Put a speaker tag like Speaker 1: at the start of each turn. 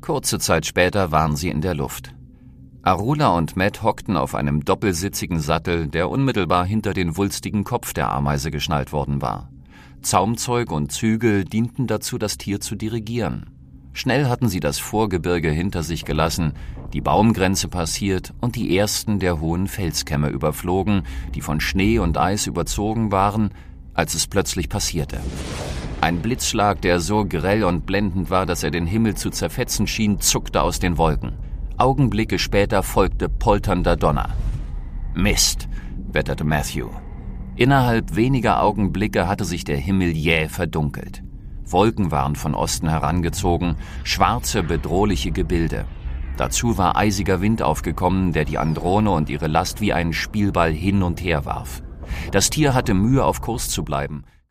Speaker 1: Kurze Zeit später waren sie in der Luft. Arula und Matt hockten auf einem doppelsitzigen Sattel, der unmittelbar hinter den wulstigen Kopf der Ameise geschnallt worden war. Zaumzeug und Zügel dienten dazu, das Tier zu dirigieren. Schnell hatten sie das Vorgebirge hinter sich gelassen, die Baumgrenze passiert und die ersten der hohen Felskämme überflogen, die von Schnee und Eis überzogen waren, als es plötzlich passierte. Ein Blitzschlag, der so grell und blendend war, dass er den Himmel zu zerfetzen schien, zuckte aus den Wolken. Augenblicke später folgte polternder Donner. »Mist«, wetterte Matthew. Innerhalb weniger Augenblicke hatte sich der Himmel jäh verdunkelt. Wolken waren von Osten herangezogen, schwarze, bedrohliche Gebilde. Dazu war eisiger Wind aufgekommen, der die Androne und ihre Last wie einen Spielball hin und her warf. Das Tier hatte Mühe, auf Kurs zu bleiben.